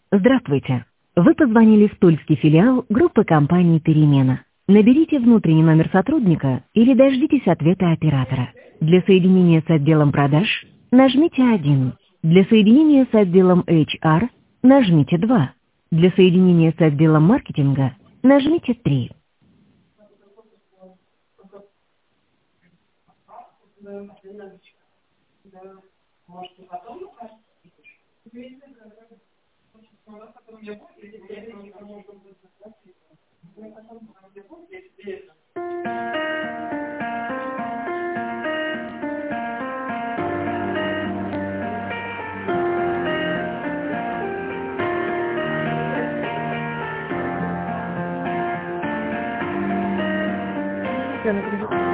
Здравствуйте. Вы позвонили в тульский филиал группы компаний «Перемена». Наберите внутренний номер сотрудника или дождитесь ответа оператора. Для соединения с отделом продаж нажмите 1. Для соединения с отделом HR нажмите 2. Для соединения с отделом маркетинга нажмите 3. Я напрягу.